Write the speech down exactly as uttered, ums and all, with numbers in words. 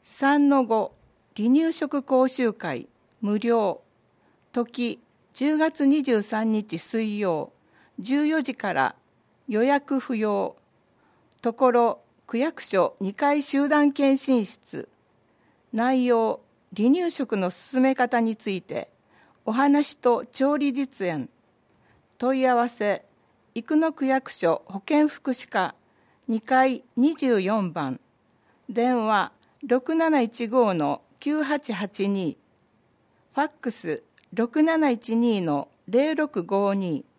さんのご 離乳食講習会無料時じゅうがつにじゅうさんにち水曜じゅうよじから予約不要ところ区役所にかい集団検診室内容離乳食の進め方についてお話と調理実演問い合わせ生野区役所保健福祉課にかいにじゅうよんばん電話ろくなないちごのきゅうはちはちにファックスろくなないちにのぜろろくごに